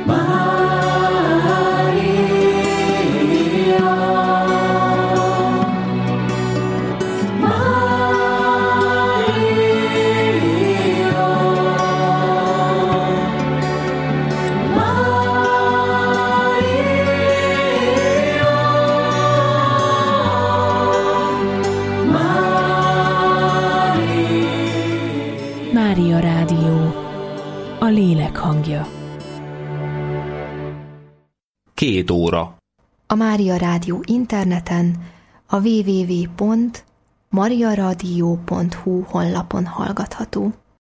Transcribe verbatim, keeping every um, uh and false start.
Mária Rádió, a lélek hangja. Két óra. A Mária Rádió interneten, a double-u double-u double-u pont mariaradio pont hu honlapon hallgatható.